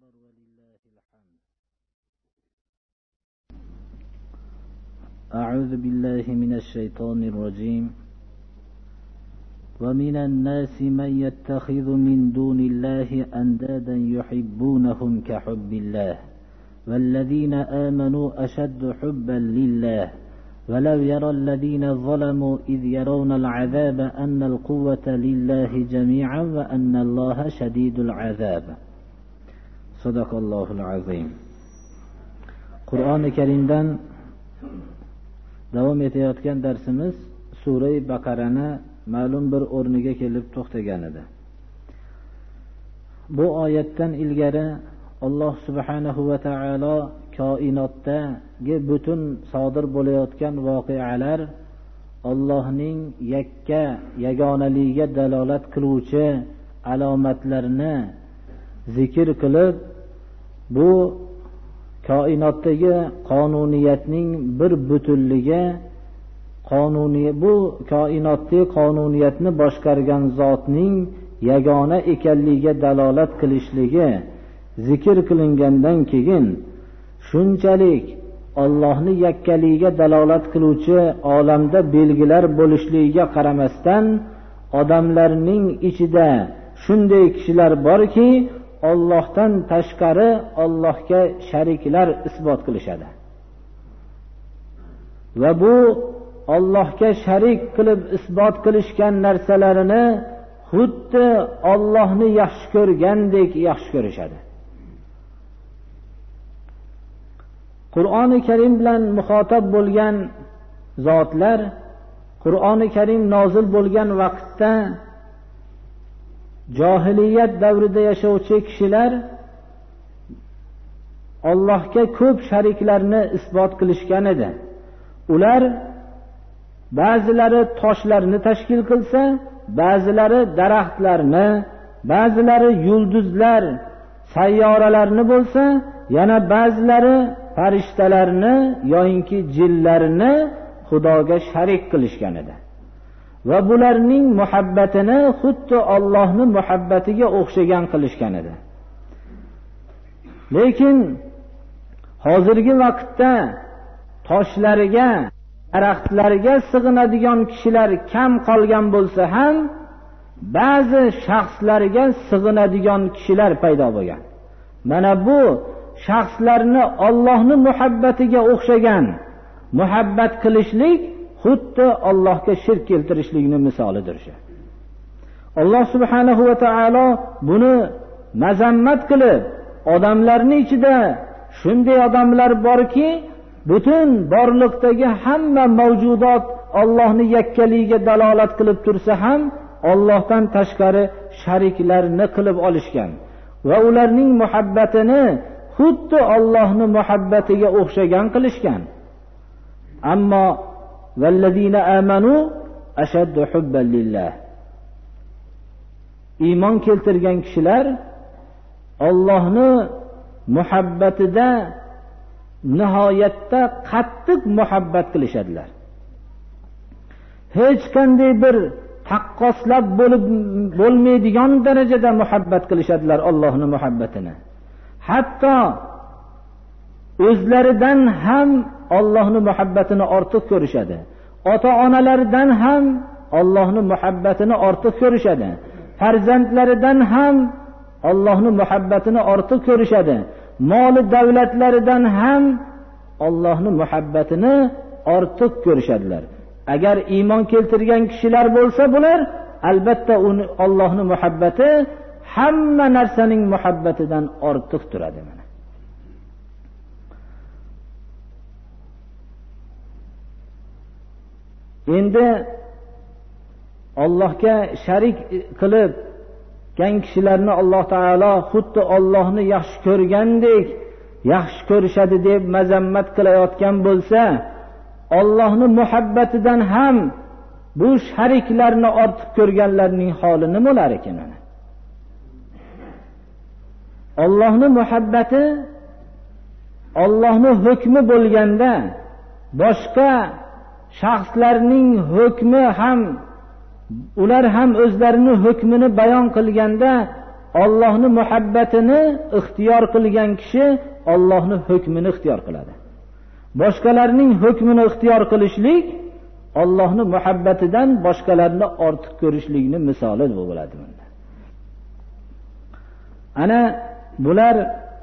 أكبر ولله الحمد. أعوذ بالله من الشيطان الرجيم. ومن الناس من يتخذ من دون الله أندادا يحبونهم كحب الله والذين آمنوا أشد حبا لله ولو يرى الذين ظلموا إذ يرون العذاب أن القوة لله جميعا وأن الله شديد العذاب. صدق الله العظيم. Qur'oni Karimdan davom etayotgan darsimiz Sura-i Baqarani ma'lum bir o'rniga kelib to'xtagan edi. Bu oyatdan ilgari Alloh subhanahu va taolo koinotdagi butun sodir bo'layotgan voqealar Allohning yagonaligiga dalolat qiluvchi alomatlarni zikr qilib, bu koinotdagi qonuniyatning bir butunligi, bu koinotdagi qonuniyatni boshqargan zotning yagona ekanligiga dalolat qilishligi zikr qilingandan keyin shunchalik Allohni yakkaligiga dalolat qiluvchi olamda belgilar bo'lishligiga qaramasdan odamlarning ichida shunday kishilar borki, Allohdan tashqari Allohga shariklar isbot qilishadi. Va bu Allohga sharik qilib isbot qilishgan narsalarini xuddi Allohni yaxshi ko'rgandek yaxshi ko'rishadi. Qur'oni Karim bilan muxotab bo'lgan zotlar, Qur'oni Karim nozil bo'lgan vaqtda johiliyat davrida yashovchi kishilar Allohga ko'p shariklarni isbot qilishgan edi. Ular ba'zilari toshlarni tashkil qilsa, ba'zilari daraxtlarni, ba'zilari yulduzlar, sayyoralarni bo'lsa, yana ba'zilari farishtalarni yoinki jinlarni Xudoga sharik qilishgan edi. Va bularning muhabbatini xuddi Allohning muhabbatiga o'xshagan qilishgan edi. Lekin hozirgi vaqtda toshlariga, daraxtlarga sig'inadigan kishilar kam qolgan bo'lsa ham, ba'zi shaxslarga sig'inadigan kishilar paydo bo'lgan. Mana bu shaxslarni Allohning muhabbatiga o'xshagan muhabbat qilishlik xuddi Allohga shirk keltirishlikning misolidir. Alloh subhanahu va taolo buni mazammat qilib, odamlarning ichida shunday odamlar borki, butun borliqdagi hamma mavjudot Allohning yakkaligiga dalolat qilib tursa ham Allohdan tashqari shariklarni qilib olishgan va ularning muhabbatini xuddi Allohning muhabbatiga o'xshagan qilishgan. Ammo vallazina amanu ashaddu hubban lillah. Iymon keltirgan kishilar Allohning muhabbatida nihoyatda qattiq muhabbat qilishadilar. Hech qanday bir taqqoslab bo'lmaydigan darajada muhabbat qilishadilar Allohning muhabbatini. Hatto o'zlaridan ham Allohning muhabbatini ortiq ko'rishadi. Ota-onalaridan ham Allohning muhabbatini ortiq ko'rishadi. Farzandlaridan ham Allohning muhabbatini ortiq ko'rishadi. Moli davlatlaridan ham Allohning muhabbatini ortiq ko'rishadilar. Agar iymon keltirgan kishilar bo'lsa, bular albatta uni Allohning muhabbati hamma narsaning muhabbatidan ortiq turadi. Endi Allohga sharik qilib kishilarni Alloh taolo xuddi Allohni yaxshi ko'rgandek yaxshi ko'rishadi deb mazammat qilayotgan bo'lsa, Allohning muhabbatidan ham bu shariklarni ortiq ko'rganlarning holi nima bo'lar ekan? Allohning muhabbati, Allohning hukmi bo'lganda, boshqa shaxslarning hukmi ham, ular ham o'zlarining hukmini bayon qilganda Allohning muhabbatini ixtiyor qilgan kishi Allohning hukmini ixtiyor qiladi. Boshqalarning hukmini ixtiyor qilishlik Allohning muhabbatidan boshqalarni ortiq ko'rishlikning misoli bo'ladi bunda. Ana bular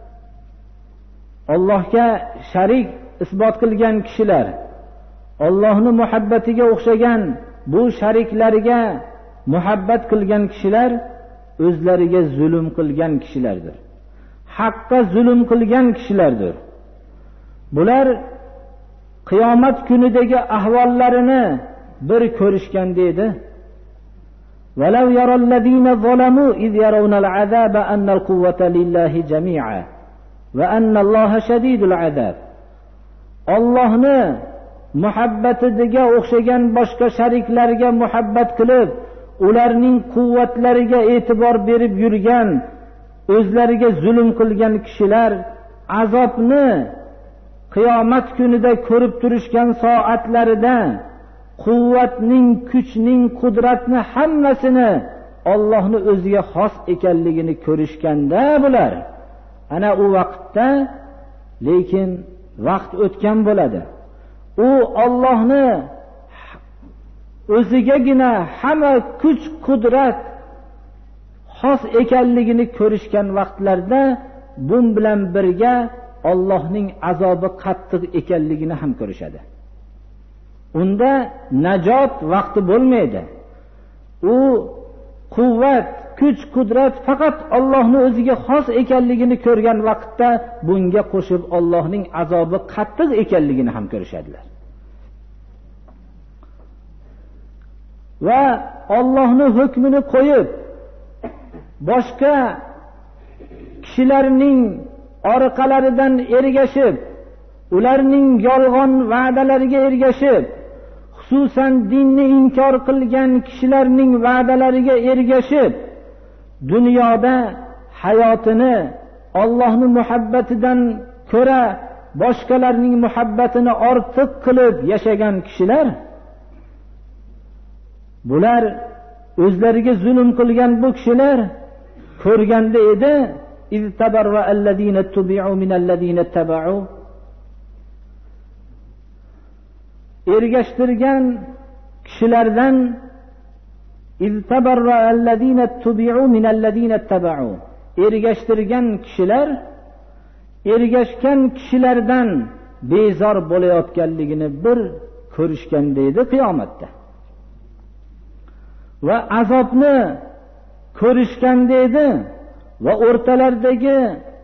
Allohga sharik isbot qilgan kishilar, Allohning muhabbatiga o'xshagan bu shariklariga muhabbat qilgan kishilar o'zlariga zulm qilgan kishilardir. Haqqa zulm qilgan kishilardir. Bular qiyomat kunidagi ahvollarini bir ko'rishganda edi. وَلَوْ يَرَى الَّذِينَ ظَلَمُوا إِذْ يَرَوْنَ الْعَذَابَ أَنَّ الْقُوَّةَ لِلَّهِ جَمِيعًا وَأَنَّ اللَّهَ شَدِيدُ الْعَذَابِ. Allohni muhabbatiga o'xshagan boshqa shariklariga muhabbat qilib, ularning quvvatlariga e'tibor berib yurgan, o'zlariga zulm qilgan kishilar azobni qiyomat kunida ko'rib turishgan soatlarida quvvatning, kuchning, qudratni hammasini Allohning o'ziga xos ekanligini ko'rishganda bular, ana u vaqtda, lekin vaqt o'tgan bo'ladi. U Allohni o'zigagina hamma kuch, qudrat xos ekanligini ko'rishgan vaqtlarda bu bilan birga Allohning azobi qattiq ekanligini ham ko'rishadi. Unda najot vaqti bo'lmaydi. U quvvat, kuch, qudrat faqat Allohning o'ziga xos ekanligini ko'rgan vaqtda bunga qo'shib Allohning azobi qattiq ekanligini ham ko'rishadilar. Va Allohning hukmini qo'yib boshqa kishilarning orqalaridan ergashib, ularning yolg'on va'dalariga ergashib, xususan dinni inkor qilgan kishilarning va'dalariga ergashib, dunyoda hayotini Allohning muhabbatidan ko'ra boshqalarning muhabbatini ortiq qilib yashagan kishilar, bular o'zlariga zulm qilgan bu kishilar ko'rganda edi, iz tabarra allazina tubi'u min allazina tabau, ergashtirgan kishilardan, iz tabarra allazina tubi'u min allazina tabau, ergashtirgan kishilar ergashgan kishilardan bezor bo'layotganligini bir ko'rishganda edi qiyomatda. Va azobni ko'rishganda edi va o'rtalaridagi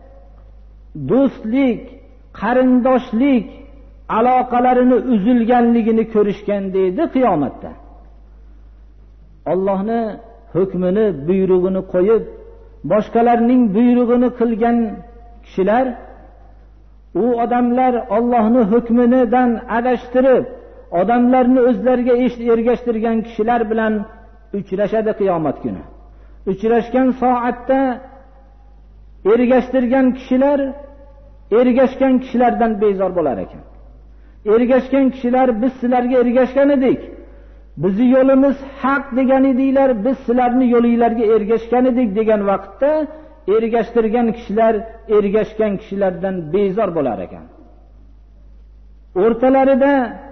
do'stlik, qarindoshlik aloqalarini uzilganligini ko'rishganda edi qiyomatda. Allohning hukmini, buyrug'ini qo'yib boshqalarning buyrug'ini qilgan kishilar, u odamlar Allohning hukmidan adashtirib odamlarni o'zlariga ergashtirgan kishilar bilan uchrashadi qiyomat kuni. Uchrashgan soatda ergashtirgan kishilar ergashgan kishilardan bezor bo'lar ekan. Ergashgan kishilar, biz sizlarga ergashgan edik, bizni yo'limiz haq degan edinglar, biz sizlarni yo'linglarga ergashgan edik degan vaqtda ergashtirgan kishilar ergashgan kishilardan bezor bo'lar ekan. O'rtalarida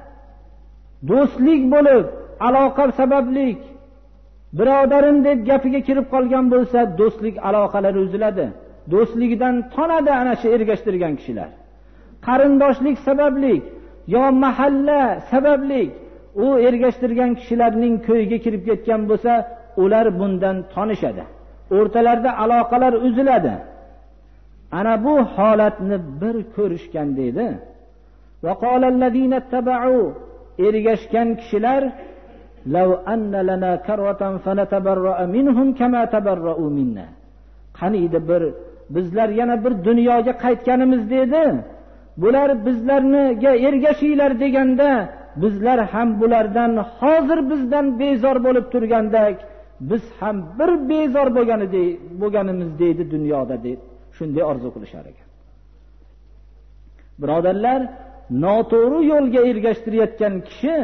do'stlik bo'lib, aloqa sababli birodarim deb gapiga kirib qolgan bo'lsa, do'stlik aloqalari uziladi. Do'stlikdan tonadi ana shu ergashtirgan kishilar. Qarindoshlik sababli yo mahalla sababli u ergashtirgan kishilarning ko'yiga kirib ketgan bo'lsa, ular bundan tonishadi. O'rtalarida aloqalar uziladi. Ana bu holatni bir ko'rishgan dedi. Va qolallazina tabau, ergashgan kishilar, law anna lana karwatan fanatabarra minhum kama tabarra'u minna. Qaniydi bir bizlar yana bir dunyoga qaytganimiz dedi. Bular bizlarga ergashinglar deganda, bizlar ham bulardan hozir bizdan bezor bo'lib turgandek, biz ham bir bezor bo'lganimiz deydi dunyoda deb shunday orzu qilishar ekan. Birodarlar, noto'g'ri yo'lga ergashtirayotgan kishi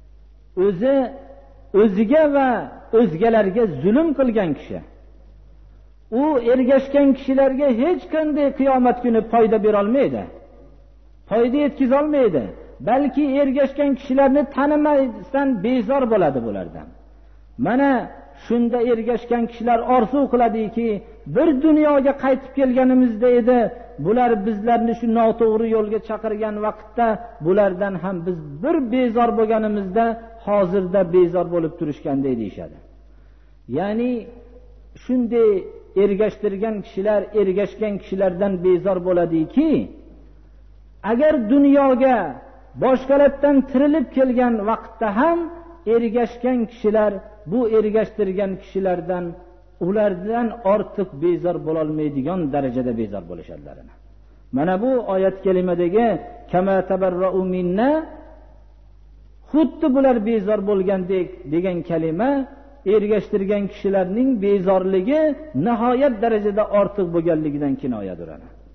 o'ziga va o'zgalarga zulm qilgan kishi. u ergashgan kishilarga hech qanday qiyomat kuni foyda bera olmaydi, foyda yetkiza olmaydi. Balki ergashgan kishilarni tanimasdan bezor bo'ladi bulardan. Mana shunda ergashgan kishilar orzu qiladiki, bir dunyoga qaytib kelganimizda edi, bular bizlarni shu noto'g'ri yo'lga chaqirgan vaqtda bulardan ham biz bir bezor bo'lganimizda hozirda bezor bo'lib turishganday deyshadi. Ya'ni shunday ergashtirgan kishilar ergashgan kishilardan bezor bo'ladiki, agar dunyoga boshqalardan tirilib kelgan vaqtda ham ergashgan kishilar bu ergashtirgan kishilardan ulardan ortiq bezor bo'la olmaydigan darajada bezor bo'lishadilar. Mana bu oyat kalimadagi kama tabarra'u minna, xuddi bular bezor bo'lgandek degan kalima ergashtirgan kishilarning bezorligi nihoyat darajada ortiq bo'lganligidan kinoyadir.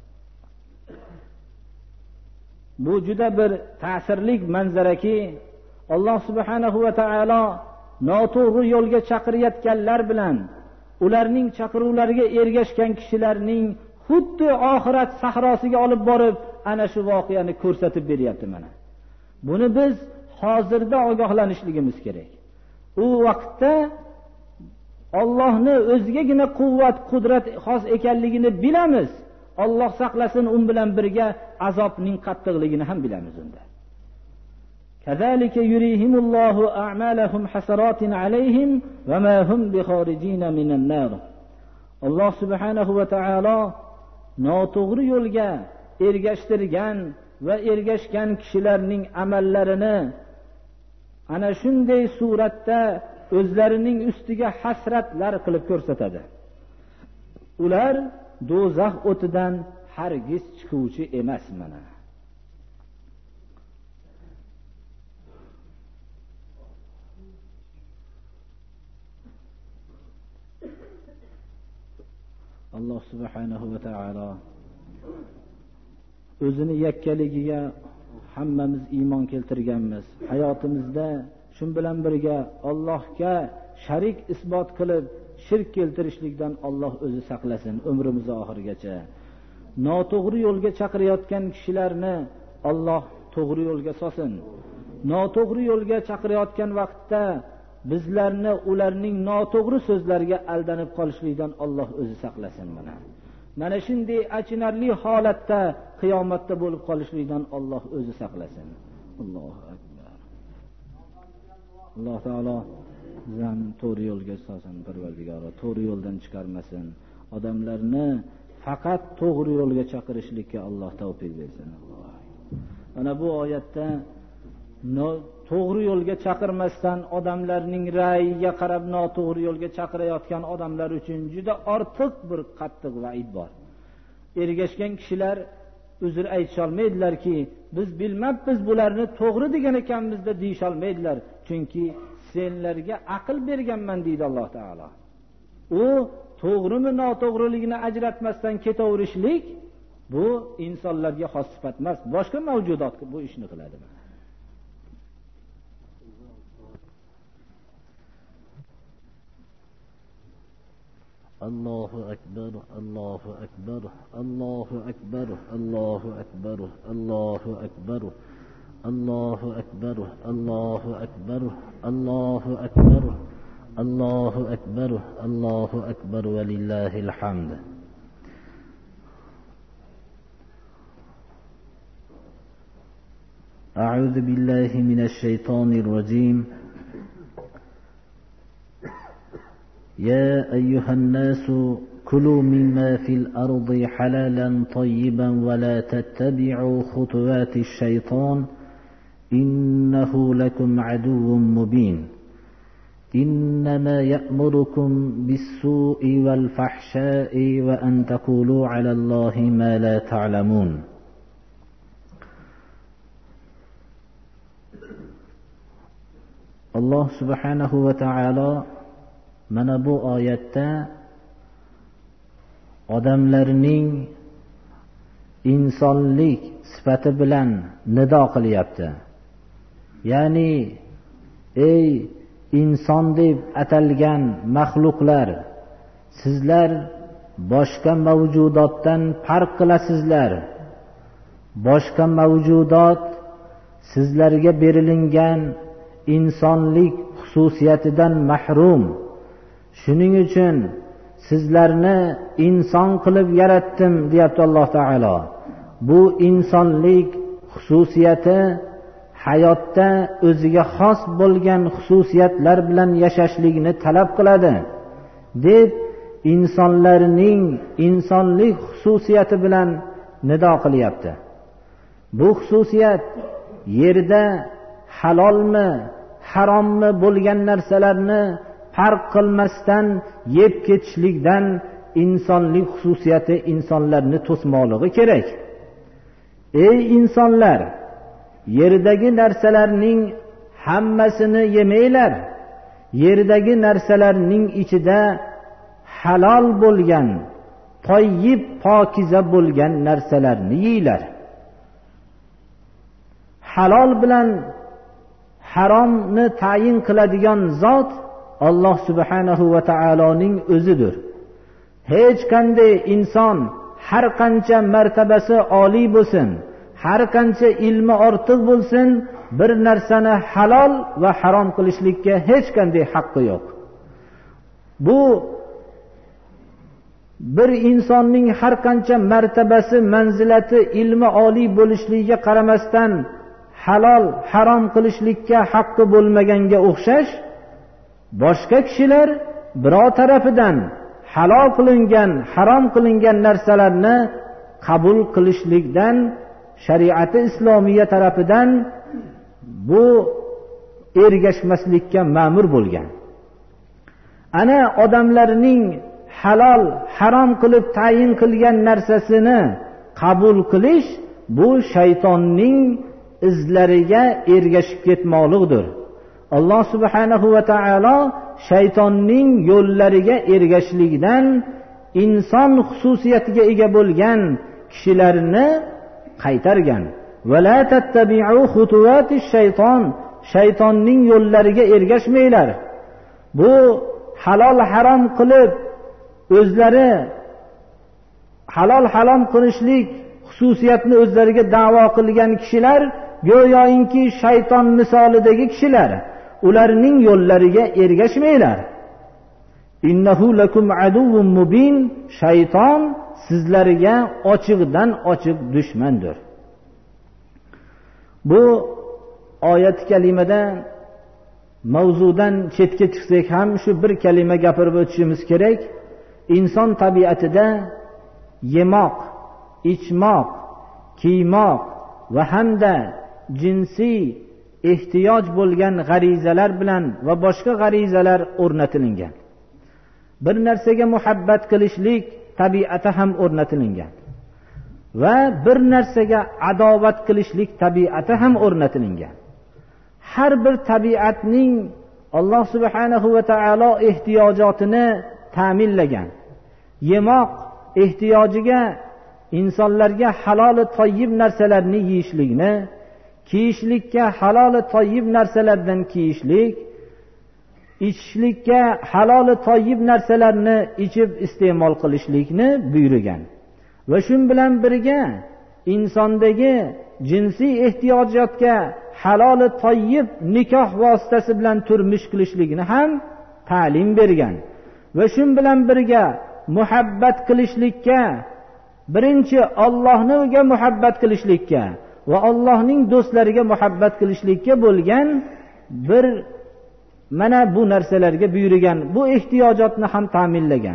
Bu juda bir ta'sirli manzaraki, Alloh subhanahu va taolo noto'g'ri yo'lga chaqirayotganlar bilan ularning chaqiruvlariga ergashgan kishilarning xuddi oxirat sahrosiga olib borib ana shu voqeani ko'rsatib beryapti. Mana buni biz hozirda ogohlanishligimiz kerak. U vaqtda Allohni o'zigagina quvvat, qudrat xos ekanligini bilamiz. Alloh saqlasin, un bilan birga azobning qattiqligini ham bilamiz unda. Kazalika yurihimullohu a'malahum hasaratin alayhim va ma hum bikharijin minan nar. Alloh subhanahu va taolo noto'g'ri yo'lga ergashtirgan va ergashgan kishilarning amallarini ana shunday suratda o'zlarining ustiga hasratlar qilib ko'rsatadi. Ular do'zax o'tidan hargiz chiquvchi emas. Mana Alloh subhanahu va taolo o'zini yakkaligiga hammamiz iymon keltirganmiz. Hayotimizda shun bilan birga Allohga sharik isbot qilib shirk keltirishlikdan Alloh o'zi saqlasin umrimizni oxirigacha. Noto'g'ri yo'lga chaqirayotgan kishilarni Alloh to'g'ri yo'lga solsin. Noto'g'ri yo'lga chaqirayotgan vaqtda bizlarni ularning noto'g'ri so'zlariga aldanib qolishlikdan Alloh o'zi saqlasin. Mana shunday achinarli holatda qiyomatda bo'lib qolishlikdan Alloh o'zi saqlasin. Allohu akbar. Alloh taolo bizdan to'g'ri yo'lga solsin, Parvardigor, to'g'ri yo'ldan chiqarmasin. Odamlarni faqat to'g'ri yo'lga chaqirishlikka Alloh tavfiq bersin. Mana bu oyatda to'g'ri yo'lga chaqirmasdan odamlarning ra'yiga qarab noto'g'ri yo'lga chaqirayotgan odamlar uchun juda ortiq bir qattiq va'id bor. Ergashgan kishilar uzr aytisha olmaydilarki, biz bilmabmiz bularni to'g'ri degan ekanmiz deb deyish olmaydilar. Chunki senlarga aql berganman deydi Alloh taolo. U to'g'rimi noto'g'riligini ajratmasdan ketaverishlik bu insonlarga xos sifat emas, boshqa mavjudot bu ishni qiladi. Allohu akbar, Allohu akbar, Allohu akbar, Allohu akbar, Allohu akbar, Allohu akbar, Allohu akbar, Allohu akbar, Allohu akbar, Allohu akbar va lillahil hamd. A'udhu billahi minash shaytonir rajim. يا أيها الناس كلوا مما في الأرض حلالا طيبا ولا تتبعوا خطوات الشيطان إنه لكم عدو مبين إنما يأمركم بالسوء والفحشاء وأن تقولوا على الله ما لا تعلمون. الله سبحانه وتعالى mana bu oyatda odamlarning insonlik sifati bilan nido qilyapti. Ya'ni ey inson deb atalgan maxluqlar, sizlar boshqa mavjudotdan farq qilasizlar. Boshqa mavjudot sizlarga berilingan insonlik xususiyatidan mahrum. Shuning uchun sizlarni inson qilib yaratdim, deyapti Alloh taolo. Bu insonlik xususiyati hayotda o'ziga xos bo'lgan xususiyatlar bilan yashashlikni talab qiladi deb insonlarning insonlik xususiyati bilan nido qilyapti. Bu xususiyat yerda halolmi, harommi bo'lgan narsalarni farq qilmasdan yeb ketishlikdan insonlik xususiyati insonlarni to'smoqligi kerak. Ey insonlar, yerdagi narsalarning hammasini yemanglar. Yerdagi narsalarning ichida halol bo'lgan, toyyib, pokiza bo'lgan narsalarni yeyinglar. Halol bilan haromni tayin qiladigan zot Alloh subhanahu va taoloning o'zidir. Hech qanday inson har qancha martabasi oliy bo'lsin, har qancha ilmi ortiq bo'lsin, bir narsani halol va harom qilishlikka hech qanday haqqi yo'q. Bu bir insonning har qancha martabasi, manzilati, ilmi oliy bo'lishligiga qaramasdan halol, harom qilishlikka haqqi bo'lmaganga o'xshash, boshqa kishilar birov tarafidan halol qilingan, harom qilingan narsalarni qabul qilishlikdan shariati islomiya tarafidan bu ergashmaslikka ma'mur bo'lgan. Ana odamlarning halol, harom qilib tayin qilgan narsasini qabul qilish bu shaytonning izlariga ergashib ketmoqlikdir. Alloh subhanahu va taolo shaytonning yo'llariga ergashishlikdan inson xususiyatiga ega bo'lgan kishilarni qaytargan. Va la tattabi'u xutuvatish shayton, shaytonning yo'llariga ergashmanglar. Bu halol harom qilib o'zlari halol harom qilishlik xususiyatni o'zlariga da'vo qilgan kishilar go'yoki shayton misolidagi kishilar. Ularning yo'llariga ergashmanglar. Innahu lakum aduwwun mubin, shayton sizlarga ochiqdan ochiq dushmandir. Bu oyat kalimada mavzudan chetga chiqsak ham shu bir kalima gapirib o'tishimiz kerak. Inson tabiatida yemoq, ichmoq, kiymoq va hamda jinsiy ehtiyoj bo'lgan g'arizalar bilan va boshqa g'arizalar o'rnatilgan. Bir narsaga muhabbat qilishlik tabiati ham o'rnatilgan. Va bir narsaga adovat qilishlik tabiati ham o'rnatilgan. Har bir tabiatning Alloh subhanahu va taolo ehtiyojotini ta'minlagan. Yemoq ehtiyojiga insonlarga halol toyyib narsalarni yeyishlikni, kiyishlikka halol toyyib narsalardan kiyishlik, ichishlikka halol toyyib narsalarni ichib iste'mol qilishlikni buyurgan. Va shun bilan birga insondagi jinsiy ehtiyojotga halol toyyib nikoh vositasi bilan turmush qilishlikni ham ta'lim bergan. Va shun bilan birga muhabbat qilishlikka, birinchi Allohga muhabbat qilishlikka va Allohning do'stlariga muhabbat qilishlikka bo'lgan bir mana bu narsalarga buyurgan. Bu ehtiyojotni ham ta'minlagan.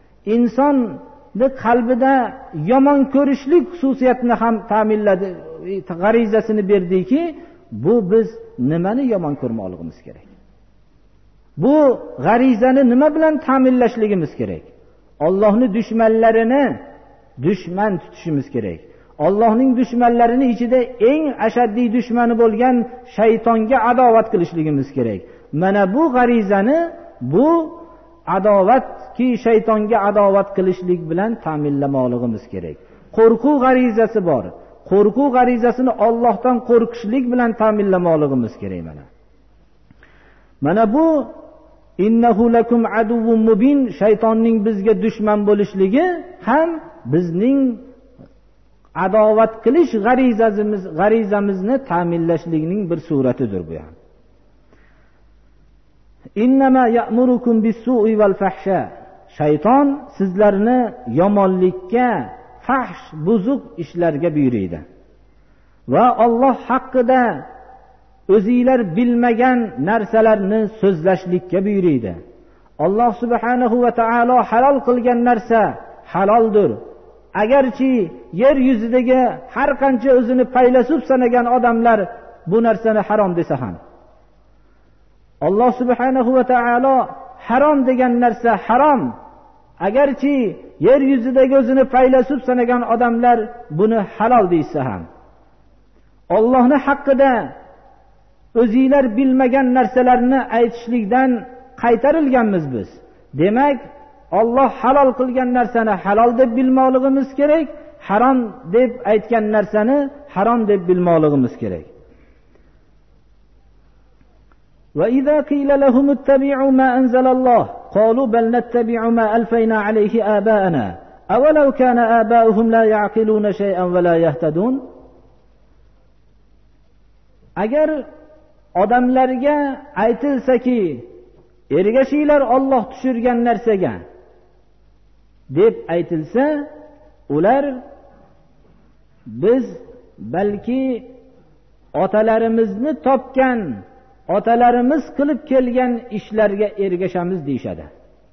Insonni qalbida yomon ko'rishlik xususiyatini ham ta'minladi, g'arizasini berdiki, bu biz nimani yomon ko'rmoqligimiz kerak? Bu g'arizani nima bilan ta'minlashligimiz kerak? Allohning dushmanlarini dushman tutishimiz kerak. Allohning dushmanlarini ichida eng ashaddiy dushmani bo'lgan shaytonga adovat qilishligimiz kerak. Mana bu g'arizani, bu adovatki shaytonga adovat qilishlik bilan ta'minlamoqligimiz kerak. Qo'rquv g'arizasi bor. Qo'rquv g'arizasini Allohdan qo'rqishlik bilan ta'minlamoqligimiz kerak. Mana bu innahu lakum aduwwun mubin, shaytonning bizga dushman bo'lishligi ham bizning adovat qilish g'arizamizni ta'minlashlikning bir suratidir bu ham. Innama ya'murukum bis-su'i val fahsha. Shayton sizlarni yomonlikka, fahsh, buzuq ishlarga buyuradi. Va Alloh haqida o'zinglar bilmagan narsalarni so'zlashlikka buyuradi. Alloh subhanahu va taolo halol qilgan narsa haloldir. Agarchi yer yuzidagi har qancha o'zini faylasuf sanagan odamlar bu narsani harom desa ham, Alloh subhanahu va taolo harom degan narsa harom. Agarchi yer yuzidagi o'zini faylasuf sanagan odamlar buni halol deysa ham, Allohning haqqida o'zinglar bilmagan narsalarni aytishlikdan qaytarilganmiz biz. Demak, Alloh halol qilgan narsani halol deb bilmoqligimiz kerak, harom deb aytgan narsani harom deb bilmoqligimiz kerak. Va idza qila lahum ittabi'u ma anzalalloh qalu bal nattabi'u ma alfayna alayhi aba'ana awalau kana aba'uhum la ya'qiluna shay'an wa la yahtadun. Agar odamlarga aytilsaki, ergashinglar Alloh tushirgan narsaga deb aytilsa, ular biz balki otalarimizni topgan, otalarimiz qilib kelgan ishlarga ergashamiz deyshadi.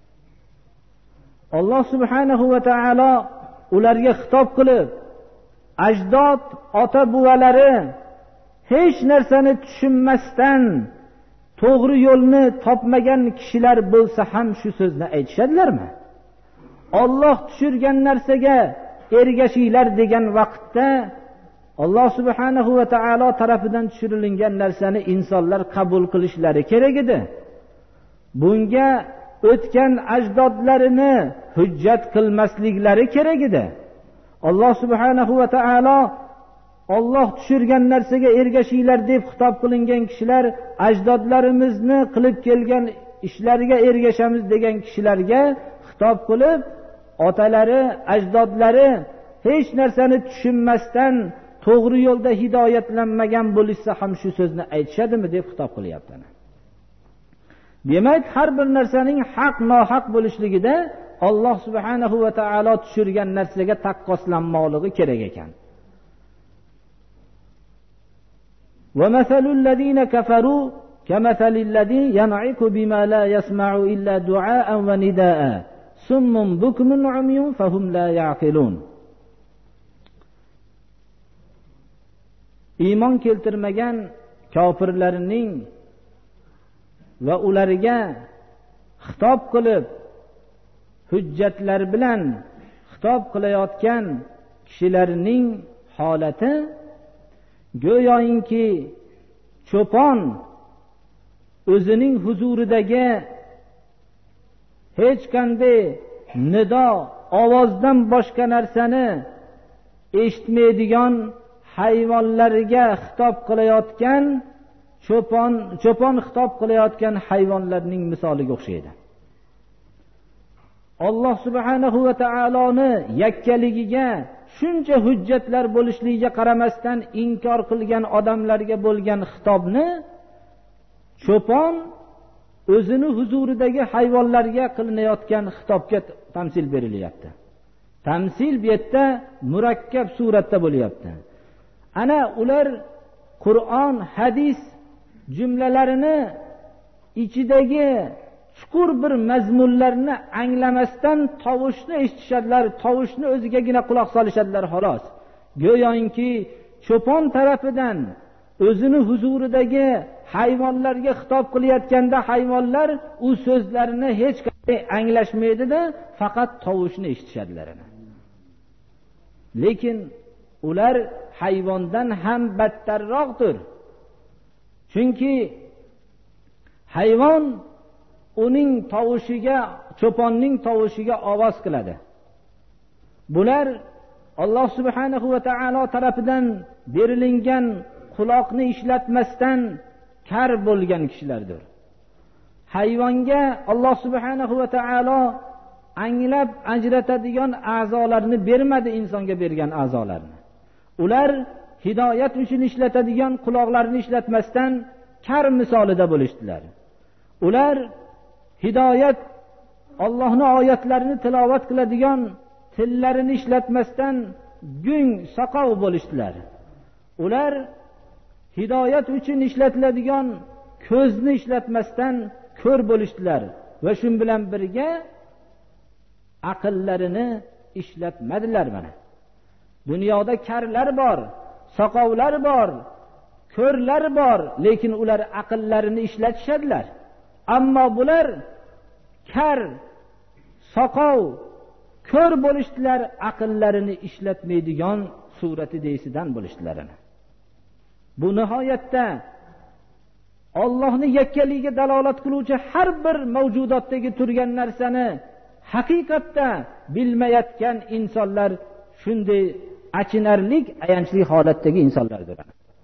Alloh subhanahu va taolo ularga xitob qilib, ajdod, ota buvalari hech narsani tushunmasdan to'g'ri yo'lni topmagan kishilar bo'lsa ham shu so'zni aytishadilarmi? Alloh tushirgan narsaga ergashinglar degan vaqtda Alloh subhanahu va taolo tarafidan tushirilgan narsani insonlar qabul qilishlari kerak edi. Bunga o'tgan ajdodlarini hujjat qilmasliklari kerak edi. Alloh subhanahu va taolo Alloh tushirgan narsaga ergashinglar deb xitob qilingan kishilar ajdodlarimizni qilib kelgan ishlariga ergashamiz degan kishilarga xitob qilib, otalari, ajdodlari hech narsani tushunmasdan to'g'ri yo'lda hidoyatlanmagan bo'lsa ham shu so'zni aytishadimi deb xitob qilyapti. Demak, har bir narsaning haq nohaq bo'lishligida Alloh subhanahu va taolo tushirgan narsaga taqqoslanmoqligi kerak ekan. وَمَثَلُ الَّذِينَ كَفَرُوا كَمَثَلِ الَّذِي يَنْعِقُ بِمَا لَا يَسْمَعُ إِلَّا دُعَاءً وَنِدَاءً ثُمٌّ بُكْمٌ عُمْيٌ فَهُمْ لَا يَعْقِلُونَ. Iymon keltirmagan kofirlarning va ularga xitob qilib, hujjatlar bilan xitob qilayotgan kishilarning holati go'yoki cho'pon o'zining huzuridagi hech qanday nido, ovozdan boshqa narsani eshitmaydigan hayvonlarga xitob qilayotgan cho'pon xitob qilayotgan hayvonlarning misoliga o'xshaydi. Alloh subhanahu va taoloni yakkaligiga shuncha hujjatlar bo'lishligiga qaramasdan inkor qilgan odamlarga bo'lgan xitobni cho'pon o'zini huzuridagi hayvonlarga qilinayotgan xitobga tamsil berilyapti. Tamsil bu yerda murakkab suratda bo'lyapti. Ana ular Qur'on, hadis jumlalarini ichidagi chuqur bir mazmunlarni anglamasdan tovushni eshitishadilar, tovushni o'zigagina quloq solishadilar xolos. Go'yoki cho'pon tarafidan o'zini huzuridagi hayvonlarga xitob qilayotganda hayvonlar u so'zlarini hech qanday anglashmaydi-da, faqat tovushni eshitishadilar. Lekin ular hayvondan ham battarroqdir. Chunki hayvon uning tovushiga, cho'ponning tovushiga ovoz qiladi. Bular Alloh subhanahu va taolo tarafidan berilingan quloqni ishlatmasdan kar bo'lgan kishilardir. hayvonga Alloh subhanahu va taolo anglab ajratadigan a'zolarni bermadi, insonga bergan a'zolarni. Ular hidoyat uchun ishlatadigan quloqlarini ishlatmasdan kar misolida bo'lishdilar. Ular hidoyat Allohning oyatlarini tilovat qiladigan tillarini ishlatmasdan gung, soqov bo'lishdilar. Ular hidoyat uchun ishlatiladigan ko'zni ishlatmasdan ko'r bo'lishdilar va shun bilan birga aqllarini ishlatmadilar. Mana dunyoda karlar bor, soqovlar bor, ko'rlar bor, lekin ular aqllarini ishlatishadilar. Ammo bular kar, soqov, ko'r bo'lishdilar, aqllarini ishlatmaydigan surati deysidan bo'lishdilar. Bu nihoyatda Allohning yakkaligiga dalolat qiluvchi har bir mavjudotdagi turgan narsani haqiqatda bilmayotgan insonlar shunday achinarlik, ayanchli holatdagi insonlardir.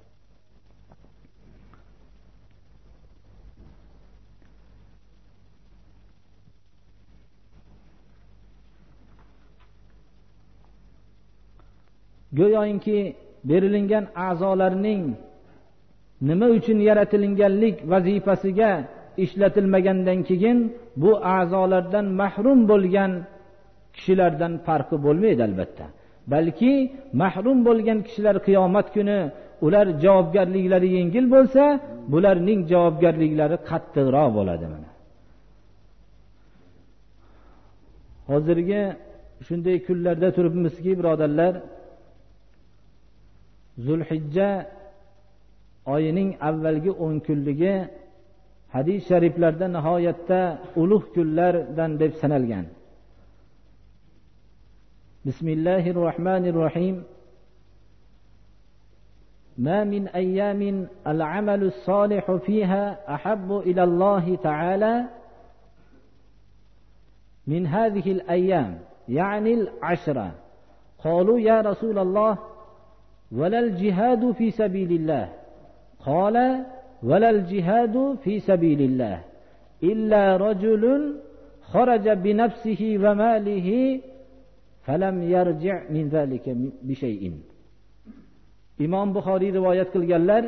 Go'yoki berilingan a'zolarning nima uchun yaratilganlik vazifasiga ishlatilmagandan keyin bu a'zolardan mahrum bo'lgan kishilardan farqi bo'lmaydi albatta. Balki mahrum bo'lgan kishilar qiyomat kuni ular javobgarliklari yengil bo'lsa, bularning javobgarliklari qattiqroq bo'ladi. Mana hozirgi shunday kunlarda turibmizki, birodarlar, Zulhijja oyining avvalgi 10 kunligi hadis shariflarda nihoyatda ulug' kunlardan deb sanalgan. Bismillahirrohmanirrohim. Ma min ayyamin al-amalu s-solihu fiha ahabbu ila Allah ta'ala min hadhihi al-ayyam, ya'ni al-ashra. Qalu ya Rasulullah, wala al-jihadu fi sabilillah. Qala wala al-jihadu fi sabilillah illa rajulun kharaja bi nafsihi wa malihi falam yarji' min zalika bi shay'in. Imom Buxoriy rivoyat qilganlar,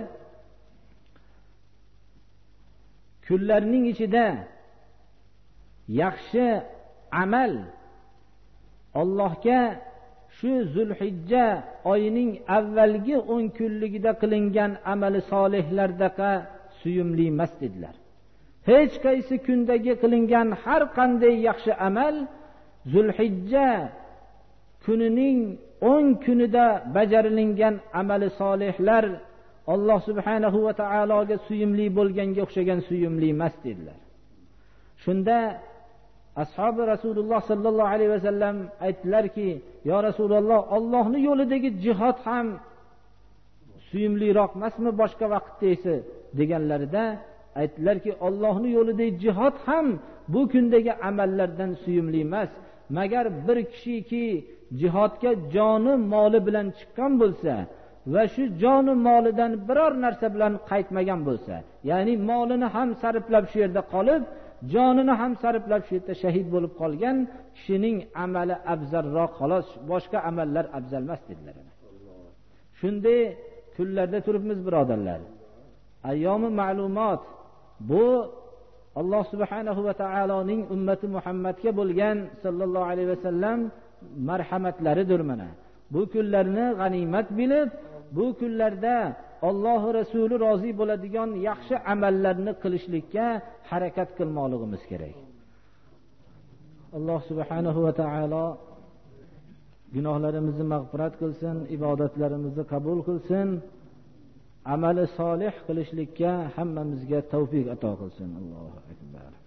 kunlarning ichida yaxshi amal Allohga shu Zulhijja oyining avvalgi 10 kunligida qilingan amali solihlardaqa suyumli emas dedilar. Hech qaysi kundagi qilingan har qanday yaxshi amal Zulhijja kunining 10 kunida bajarilingan amali solihlar Alloh subhanahu va taologa suyumli bo'lganga o'xshagan suyumli emas dedilar. Shunda ashabi Rasululloh sallallohu alayhi vasallam aytdilarki, yo Rasululloh, Allohning yo'lidagi jihad ham suyumliroq emasmi boshqa vaqtda esa deganlarida aytdilarki, Allohning yo'lidagi jihad ham bu kundagi amallardan suyumli emas, magar bir kishiki jihodga joni moli bilan chiqqan bo'lsa va shu joni molidan biror narsa bilan qaytmagan bo'lsa, ya'ni molini ham sarflab shu yerda qolib, jonini ham sarflab shu yerda shahid bo'lib qolgan kishining amali afzalroq, xolos, boshqa amallar afzal emas dedilar. Shunday kunlarda turibmiz birodarlar. Ayyomi ma'lumot bu Alloh subhanahu va taoloning ummati Muhammadga bo'lgan sallallohu alayhi vasallam marhamatlaridir. Mana bu kunlarni g'animat bilib, bu kunlarda Alloh Rasuli rozi bo'ladigan yaxshi amallarni qilishlikka harakat qilmoqligimiz kerak. Alloh subhanahu va taolo gunohlarimizni mag'firat qilsin, ibodatlarimizni qabul qilsin, amali solih qilishlikka hammamizga tavfiq ato qilsin. Allohu akbar.